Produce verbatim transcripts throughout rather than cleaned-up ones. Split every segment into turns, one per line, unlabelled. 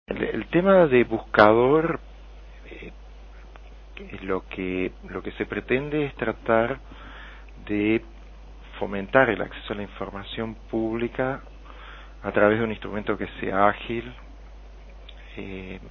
El, el tema de buscador, eh, lo que lo que se pretende es tratar de fomentar el acceso a la información pública a través de un instrumento que sea ágil, eh,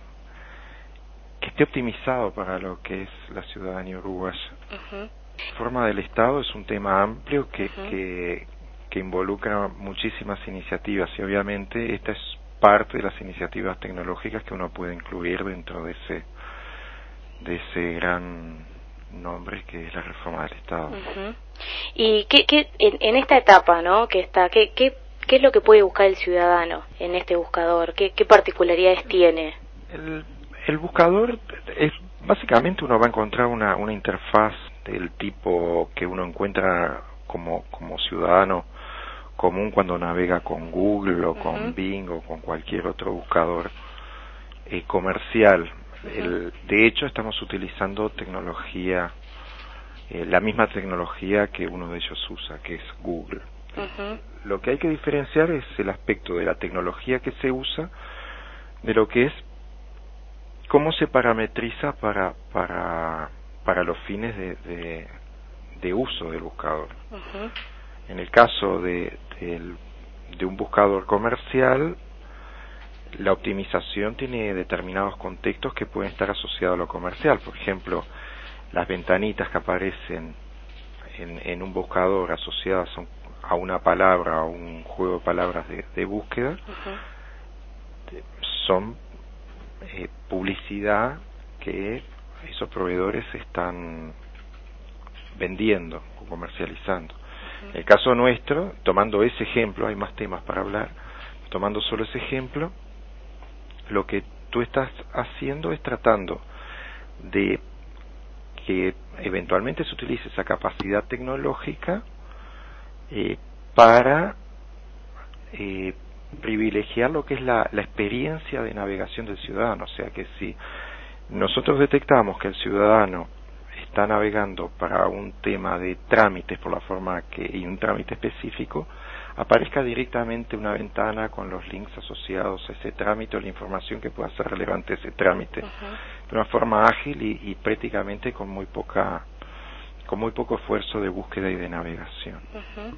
que esté optimizado para lo que es la ciudadanía uruguaya.
Uh-huh.
La forma del Estado es un tema amplio que,
Uh-huh.
que, que involucra muchísimas iniciativas y obviamente esta es parte de las iniciativas tecnológicas que uno puede incluir dentro de ese de ese gran nombre que es la reforma del Estado.
Uh-huh. Y qué, qué en, en esta etapa, ¿no? Que está, qué, qué, qué es lo que puede buscar el ciudadano en este buscador, qué, qué particularidades tiene.
El, el buscador es básicamente uno va a encontrar una una interfaz del tipo que uno encuentra como como ciudadano común cuando navega con Google o con
Uh-huh.
Bing o con cualquier otro buscador eh, comercial.
Uh-huh.
El, de hecho, estamos utilizando tecnología, eh, la misma tecnología que uno de ellos usa, que es Google.
Uh-huh.
Lo que hay que diferenciar es el aspecto de la tecnología que se usa, de lo que es cómo se parametriza para para para los fines de, de, de uso del buscador.
Uh-huh.
En el caso de, de, de un buscador comercial, la optimización tiene determinados contextos que pueden estar asociados a lo comercial. Por ejemplo, las ventanitas que aparecen en, en un buscador asociadas a una palabra o un juego de palabras de, de búsqueda,
Uh-huh.
son eh, publicidad que esos proveedores están vendiendo o comercializando.
Uh-huh.
En el caso nuestro, tomando ese ejemplo, hay más temas para hablar, tomando solo ese ejemplo, lo que tú estás haciendo es tratando de que eventualmente se utilice esa capacidad tecnológica eh, para eh, privilegiar lo que es la, la experiencia de navegación del ciudadano. O sea que si nosotros detectamos que el ciudadano está navegando para un tema de trámites por la forma que y un trámite específico, aparezca directamente una ventana con los links asociados a ese trámite o la información que pueda ser relevante a ese trámite, uh-huh, de una forma ágil y, y prácticamente con muy poca con muy poco esfuerzo de búsqueda y de navegación.
Uh-huh.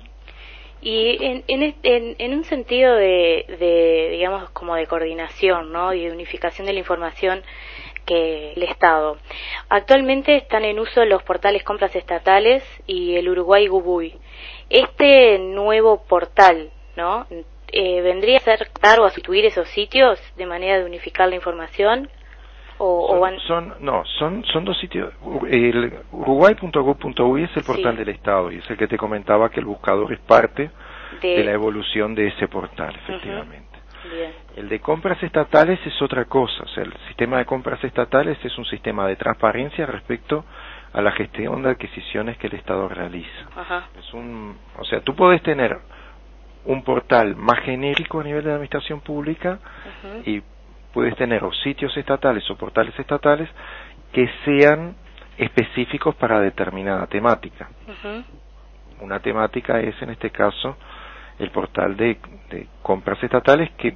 Y en, en, en, en un sentido de, de, digamos, como de coordinación, ¿no? Y de unificación de la información que el Estado. Actualmente están en uso los portales Compras Estatales y el Uruguay Gubuy. Este nuevo portal, ¿no? Eh, ¿vendría a ser o a sustituir esos sitios de manera de unificar la información? O,
son,
o van...
son no son son dos sitios. El uruguay punto gob punto uy es el portal, sí, del Estado y es el que te comentaba que el buscador es parte de, de la evolución de ese portal, efectivamente.
Uh-huh. Bien.
El de compras estatales es otra cosa. O sea, el sistema de compras estatales es un sistema de transparencia respecto a la gestión de adquisiciones que el Estado realiza.
Uh-huh.
Es un, o sea, tú puedes tener un portal más genérico a nivel de la administración pública, uh-huh, y puedes tener o sitios estatales o portales estatales que sean específicos para determinada temática.
Uh-huh.
Una temática es, en este caso, el portal de, de compras estatales, que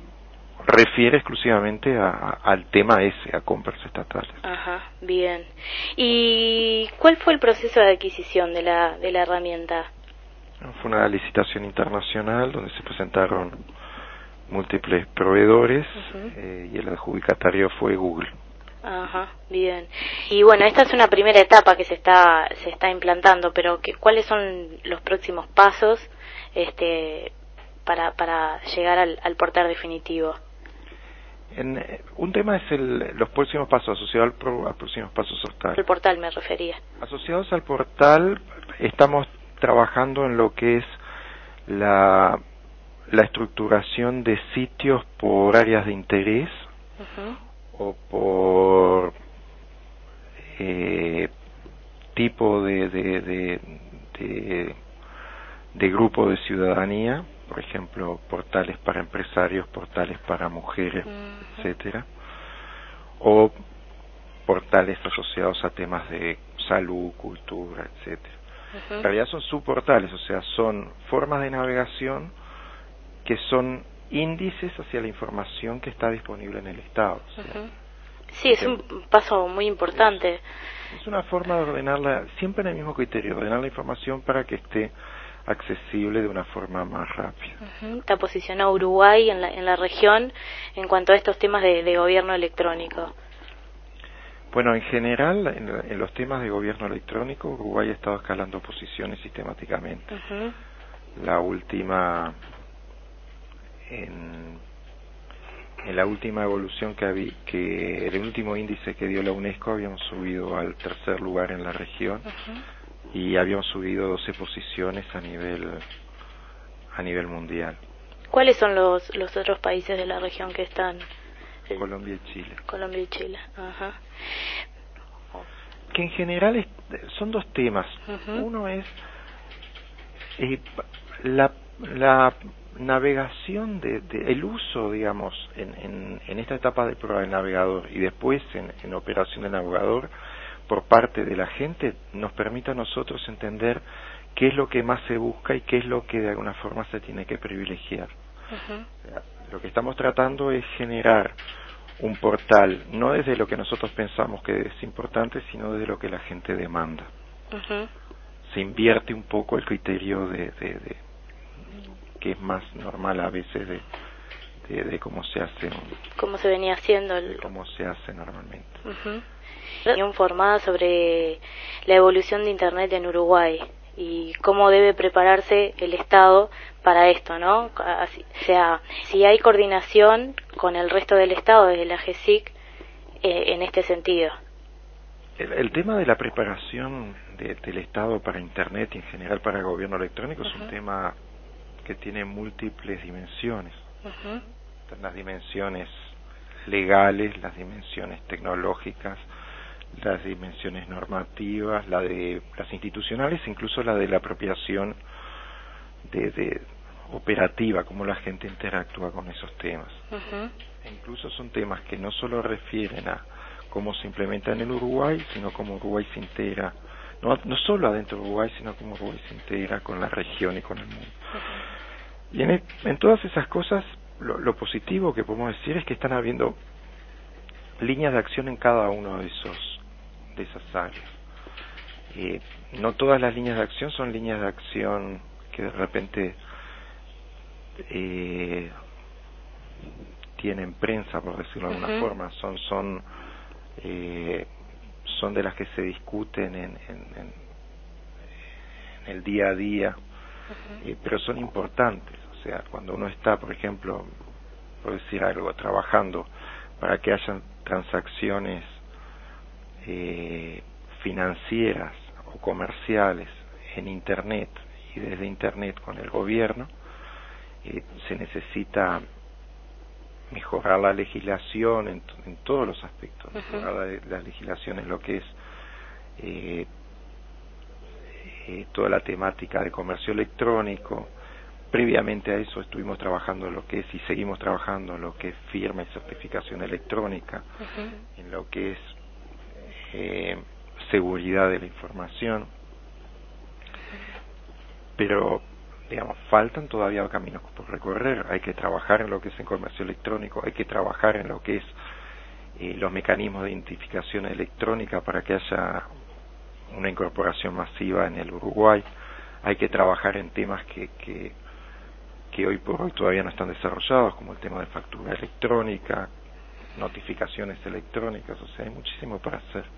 refiere exclusivamente a, a, al tema ese, a compras estatales.
Ajá, bien. ¿Y cuál fue el proceso de adquisición de la, de la herramienta?
Fue una licitación internacional donde se presentaron múltiples proveedores, uh-huh, eh, y el adjudicatario fue Google.
Ajá, bien. Y bueno, esta es una primera etapa que se está se está implantando, pero ¿qué, ¿cuáles son los próximos pasos este para para llegar al, al portal definitivo?
En, eh, un tema es el, los próximos pasos asociados al, pro, a próximos pasos portal.
El portal me refería.
Asociados al portal estamos trabajando en lo que es la la estructuración de sitios por áreas de interés, uh-huh, o por eh, tipo de de, de de de grupo de ciudadanía, por ejemplo, portales para empresarios, portales para mujeres, uh-huh, etcétera, o portales asociados a temas de salud, cultura, etcétera. Uh-huh. En realidad son subportales, o sea, son formas de navegación que son índices hacia la información que está disponible en el Estado. O sea,
uh-huh. Sí, es un paso muy importante.
Es, es una forma de ordenarla, siempre en el mismo criterio, ordenar la información para que esté accesible de una forma más rápida.
Uh-huh. Está posicionado Uruguay en la, en la región en cuanto a estos temas de, de gobierno electrónico.
Bueno, en general, en, en los temas de gobierno electrónico, Uruguay ha estado escalando posiciones sistemáticamente.
Uh-huh.
La última, en, en la última evolución que había, que el último índice que dio la UNESCO, habíamos subido al tercer lugar en la región. Uh-huh. Y habíamos subido doce posiciones a nivel a nivel mundial.
¿Cuáles son los los otros países de la región que están?
Colombia y Chile.
Colombia y Chile, ajá.
Que en general es, son dos temas. Uh-huh. Uno es eh, la, la navegación, de, de el uso, digamos, en, en, en esta etapa de prueba del navegador y después en, en operación del navegador por parte de la gente, nos permite a nosotros entender qué es lo que más se busca y qué es lo que de alguna forma se tiene que privilegiar. Uh-huh. O sea, lo que estamos tratando es generar un portal, no desde lo que nosotros pensamos que es importante, sino desde lo que la gente demanda. Uh-huh. Se invierte un poco el criterio de, de, de que es más normal a veces de, de, de cómo se hace un,
cómo se venía haciendo el...
de cómo se hace normalmente.
Uh-huh. Informada sobre la evolución de Internet en Uruguay y cómo debe prepararse el Estado para esto, ¿no? Así, o sea, si hay coordinación con el resto del Estado desde la G E S I C eh, en este sentido.
El, el tema de la preparación de, del Estado para Internet y en general para el gobierno electrónico, uh-huh, es un tema que tiene múltiples dimensiones. Uh-huh. Están las dimensiones legales, las dimensiones tecnológicas, las dimensiones normativas, la de las institucionales, incluso la de la apropiación de, de operativa, cómo la gente interactúa con esos temas. Uh-huh. E incluso son temas que no solo refieren a cómo se implementan en Uruguay, sino cómo Uruguay se integra, no, no solo adentro de Uruguay, sino cómo Uruguay se integra con la región y con el mundo. Uh-huh. Y en, en todas esas cosas, lo, lo positivo que podemos decir es que están habiendo líneas de acción en cada uno de esos de esas áreas. Eh, no todas las líneas de acción son líneas de acción que de repente eh, tienen prensa, por decirlo de alguna uh-huh. forma, son son eh, son de las que se discuten en, en, en, en el día a día, uh-huh. eh, pero son importantes. O sea, cuando uno está, por ejemplo, por decir algo, trabajando para que hayan transacciones eh, financieras o comerciales en Internet y desde Internet con el gobierno, eh, se necesita mejorar la legislación en, en todos los aspectos, uh-huh. mejorar la, la legislación en lo que es eh, eh, toda la temática de comercio electrónico. Previamente a eso estuvimos trabajando en lo que es y seguimos trabajando en lo que es firma y certificación electrónica, uh-huh. en lo que es eh, seguridad de la información, pero digamos, faltan todavía caminos por recorrer. Hay que trabajar en lo que es el comercio electrónico, hay que trabajar en lo que es eh, los mecanismos de identificación electrónica para que haya una incorporación masiva en el Uruguay. Hay que trabajar en temas que, que, que hoy por hoy todavía no están desarrollados, como el tema de factura electrónica, notificaciones electrónicas. O sea, hay muchísimo para hacer.